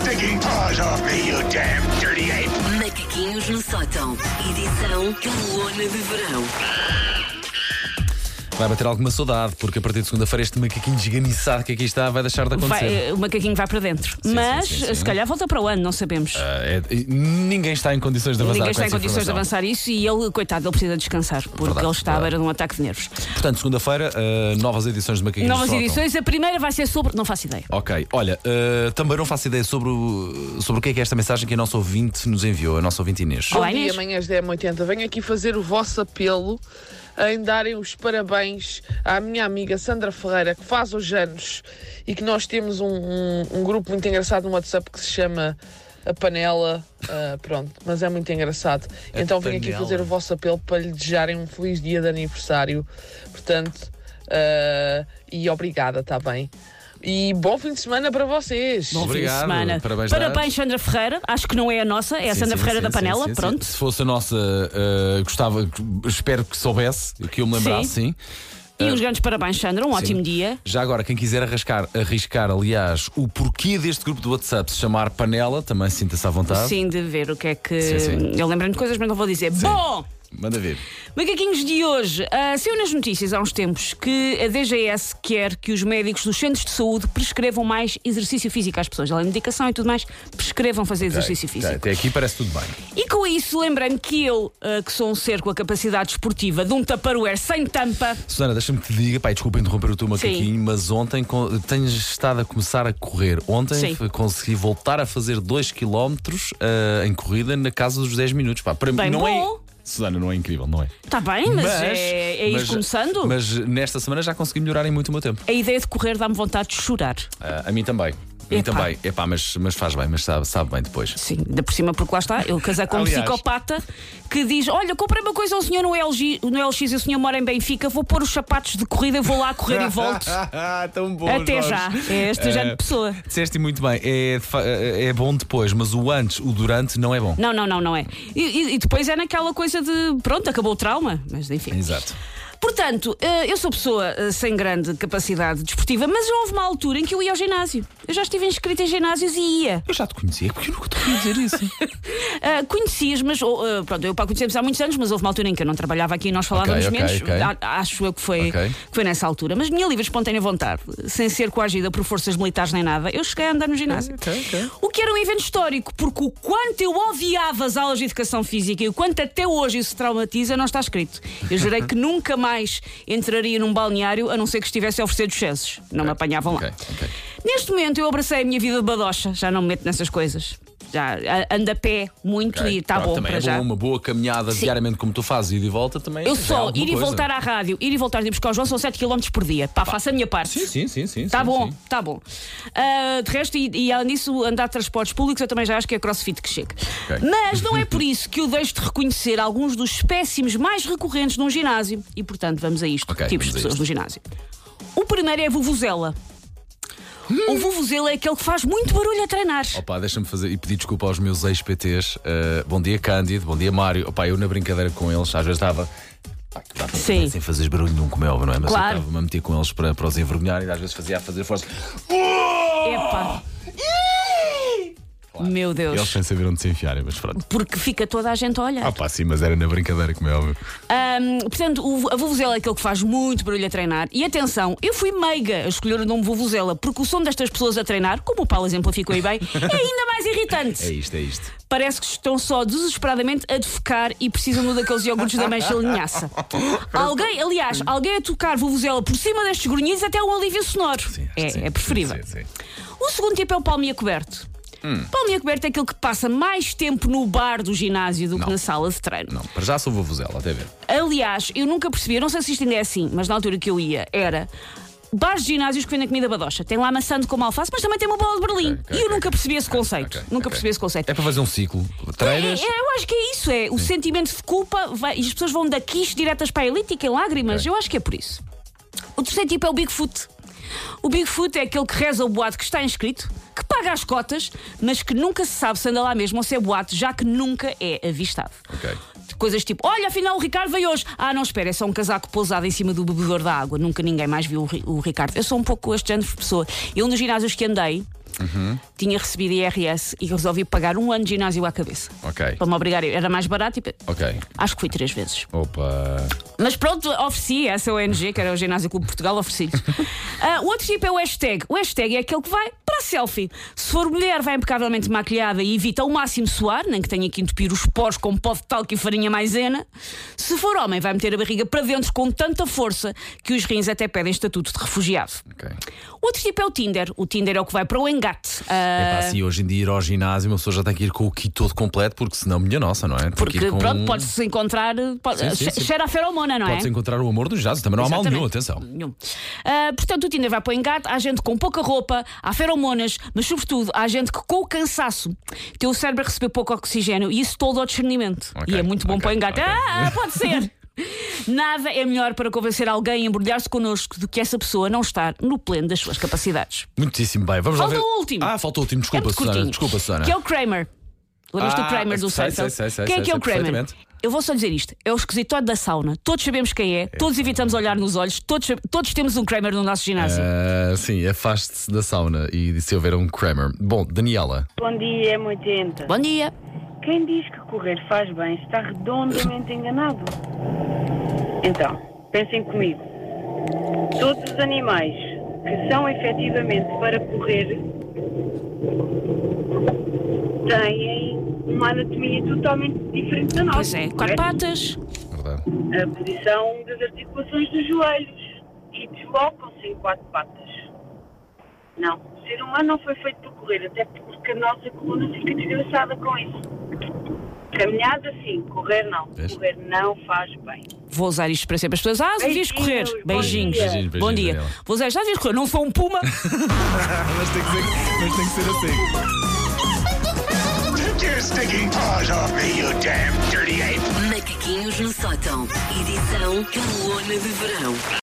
stinking paws off me, you damn dirty ape! Macaquinhos no sótão. Edição Calona de Verão. Vai bater alguma saudade, porque a partir de segunda-feira este macaquinho desganiçado que aqui está vai deixar de acontecer. O macaquinho vai para dentro. Mas sim. se calhar volta para o ano, não sabemos. Ninguém está em condições de avançar. Ninguém está com em essa condições de informação. avançar isso e ele, coitado, ele precisa descansar, porque Verdade, ele está à beira de um ataque de nervos. Portanto, segunda-feira, novas edições de Macaquinhos Novas no Sótão. edições, a primeira vai ser sobre. Não faço ideia. Ok, olha, também não faço ideia sobre o que é esta mensagem que a nossa ouvinte nos enviou, a nossa ouvinte Inês. Olá, Bom dia, Inês. manhãs da M80. Venho aqui fazer o vosso apelo em darem os parabéns à minha amiga Sandra Ferreira, que faz hoje anos, e que nós temos um grupo muito engraçado no WhatsApp que se chama A Panela. Pronto, mas é muito engraçado. Então venho aqui fazer o vosso apelo para lhe desejarem um feliz dia de aniversário. Portanto, e obrigada, está bem? E bom fim de semana para vocês. Bom Obrigado, fim de semana. parabéns, Sandra Ferreira. Acho que não é a nossa, é a Sandra Ferreira da Panela. Pronto. Se fosse a nossa, espero que soubesse, que eu me lembrasse, sim. E uns grandes parabéns, Sandra. Um ótimo dia. Já agora, quem quiser arriscar, aliás, o porquê deste grupo do WhatsApp se chamar Panela, também sinta-se à vontade. Sim, de ver o que é que. Sim. Eu lembro-me de coisas, mas não vou dizer. Bom! Manda ver. Macaquinhos de hoje. Saiu nas notícias há uns tempos que a DGS quer que os médicos dos centros de saúde prescrevam mais exercício físico às pessoas. Além de medicação e tudo mais, prescrevam fazer exercício físico. Até aqui parece tudo bem. E com isso, lembrei-me que eu, que sou um ser com a capacidade esportiva de um Tupperware sem tampa. Susana, deixa-me que te diga, desculpa interromper o teu macaquinho, mas ontem tens estado a começar a correr. Ontem consegui voltar a fazer 2 km em corrida na casa dos 10 minutos. Para mim não bom. é. Susana, não é incrível, não é? Está bem, mas é ir começando. Mas nesta semana já consegui melhorar em muito o meu tempo. A ideia de correr dá-me vontade de chorar. A mim também. Também. Mas faz bem, mas sabe bem depois. Sim, ainda por cima, porque lá está, eu casei com um Aliás. psicopata que diz: olha, comprei uma coisa ao senhor no LX e o senhor mora em Benfica, vou pôr os sapatos de corrida e vou lá correr e volto. Tão bom. Até Jorge. já. É este género de pessoa. Disseste muito bem, é bom depois, mas o antes, o durante, não é bom. Não é. E depois é naquela coisa de pronto, acabou o trauma, mas enfim. Exato. Portanto, eu sou pessoa sem grande capacidade desportiva, mas já houve uma altura em que eu ia ao ginásio. Eu já estive inscrita em ginásios e ia. Eu já te conhecia, porque eu nunca te queria dizer isso. Conhecias, mas pronto, eu conhecemos há muitos anos, mas houve uma altura em que eu não trabalhava aqui e nós falávamos menos. Acho eu que foi nessa altura. Mas minha livre e espontânea vontade, sem ser coagida por forças militares nem nada, eu cheguei a andar no ginásio. O que era um evento histórico, porque o quanto eu odiava as aulas de educação física e o quanto até hoje isso traumatiza, não está escrito. Eu jurei que nunca mais entraria num balneário a não ser que estivesse a oferecer duchesses. Não me apanhavam lá. Neste momento eu abracei a minha vida de badocha, já não me meto nessas coisas. Já ando a pé muito e está bom também para é já. bom, uma boa caminhada diariamente como tu fazes, ida e volta também. Eu já é só alguma ir e coisa. voltar à rádio, ir e voltar de ir buscar o João são 7 km por dia. Faço a minha parte. Sim. Está bom. De resto, e além disso, andar de transportes públicos, eu também já acho que é crossfit que chega. Mas não é por isso que eu deixo de reconhecer alguns dos espécimes mais recorrentes num ginásio. E portanto, vamos a isto. Tipos de pessoas no ginásio. O primeiro é a vuvuzela. O vuvuzela é aquele que faz muito barulho a treinar. Deixa-me fazer e pedir desculpa aos meus ex-PTs. Bom dia, Cândido. Bom dia, Mário. Eu na brincadeira com eles, às vezes estava. Sem fazer barulho num como é óbvio, não é? Mas claro. eu estava-me a meter com eles para os envergonhar e às vezes fazia a fazer força. Epá. Claro. Meu Deus. Eles sem saber onde se enfiarem, mas pronto. Porque fica toda a gente a olhar. Sim, mas era na brincadeira, como é óbvio. Portanto, a vuvuzela é aquele que faz muito barulho a treinar. E atenção, eu fui meiga a escolher o nome vuvuzela, porque o som destas pessoas a treinar, como o Paulo exemplificou aí bem, é ainda mais irritante. É isto. Parece que estão só desesperadamente a defecar e precisam daqueles iogurtes da mancha linhaça. Alguém a tocar vuvuzela por cima destes grunhidos até um alívio sonoro. Sim, é preferível. Sim. O segundo tipo é o palminha coberto. Palminha coberto é aquele que passa mais tempo no bar do ginásio do que na sala de treino. Não, para já sou vuvuzela, até ver. Aliás, eu nunca percebi, eu não sei se isto ainda é assim, mas na altura que eu ia, era bares de ginásios que vendem comida badocha. Tem lá maçã com alface, mas também tem uma bola de Berlim. E eu nunca percebi esse conceito. Percebi esse conceito. É para fazer um ciclo. Treinas. Eu acho que é isso. O sentimento de culpa e as pessoas vão daqui diretas para a elítica em lágrimas. Eu acho que é por isso. O terceiro tipo é o Bigfoot. O Bigfoot é aquele que reza o boato que está inscrito, que paga as cotas, mas que nunca se sabe se anda lá mesmo ou se é boato, já que nunca é avistado. Coisas tipo, olha, afinal o Ricardo veio hoje. Não, espera, é só um casaco pousado em cima do bebedor da água. Nunca ninguém mais viu o Ricardo. Eu sou um pouco este género de pessoa. Eu, nos ginásios que andei, tinha recebido IRS e resolvi pagar 1 ano de ginásio à cabeça. Ok. Para me obrigar, era mais barato e Ok. acho que fui 3 vezes. Opa. Mas pronto, ofereci essa ONG, que era o Ginásio Clube de Portugal, ofereci-lhes. O outro tipo é o hashtag. O hashtag é aquele que vai para a selfie. Se for mulher, vai impecavelmente maquilhada e evita ao máximo suar, nem que tenha que entupir os poros com pó de talco e farinha maisena. Se for homem, vai meter a barriga para dentro com tanta força que os rins até pedem estatuto de refugiado. Ok. O outro tipo é o Tinder. O Tinder é o que vai para o engate. Sim, hoje em dia ir ao ginásio uma pessoa já tem que ir com o kit todo completo, porque senão, minha nossa, não é? Porque pronto, pode-se encontrar. Cheira a feromona, não é? Pode-se encontrar o amor no ginásio, também não há mal nenhum, atenção. Portanto, o Tinder vai para o engate, há gente com pouca roupa, há feromonas, mas sobretudo há gente que com o cansaço tem o cérebro a receber pouco oxigênio e isso todo ao discernimento. E é muito bom para o engate. Pode ser! Nada é melhor para convencer alguém a embrulhar-se connosco do que essa pessoa não estar no pleno das suas capacidades. Muitíssimo bem. Vamos falta lá ver. O último. Falta o último. Desculpa, Susana. Que é o Kramer. Lembras do Kramer do Seinfeld? Quem é que é o Kramer? Eu vou só dizer isto: é o esquisitório da sauna. Todos sabemos quem é, todos evitamos olhar nos olhos, todos temos um Kramer no nosso ginásio. Sim, afaste-se da sauna e se houver um Kramer. Bom, Daniela. Bom dia, M80. Bom dia. Quem diz que correr faz bem está redondamente enganado. Então, pensem comigo. Todos os animais que são efetivamente para correr têm uma anatomia totalmente diferente da nossa. Pois é, 4 patas. Verdade. A posição das articulações dos joelhos e deslocam-se em 4 patas. Não, o ser humano não foi feito para correr, até porque a nossa coluna fica desgraçada com isso. Caminhada sim, correr não. Correr não faz bem. Vou usar isto para sempre. As pessoas, devias correr. Beijinhos. Bom dia. Vou usar isto, devias correr. Não sou um puma. mas tem que ser assim. Take your stinking paws off me, you damn dirty ape! Macaquinhos no sótão. Edição Carolina de Verão.